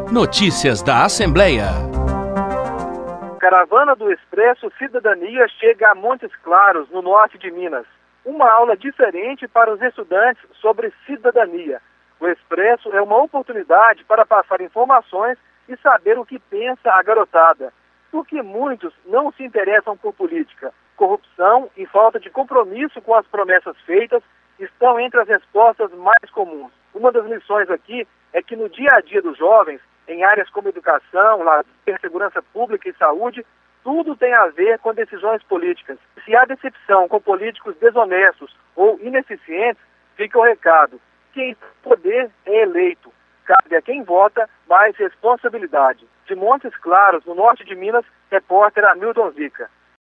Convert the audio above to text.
Notícias da Assembleia. Caravana do Expresso Cidadania chega a Montes Claros, no norte de Minas. Uma aula diferente para os estudantes sobre cidadania. O Expresso é uma oportunidade para passar informações e saber o que pensa a garotada. Porque muitos não se interessam por política. Corrupção e falta de compromisso com as promessas feitas estão entre as respostas mais comuns. Uma das lições aqui é que no dia a dia dos jovens, em áreas como educação, lazer, segurança pública e saúde, tudo tem a ver com decisões políticas. Se há decepção com políticos desonestos ou ineficientes, fica o recado. Quem tem poder é eleito. Cabe a quem vota mais responsabilidade. De Montes Claros, no norte de Minas, repórter Hamilton Zica.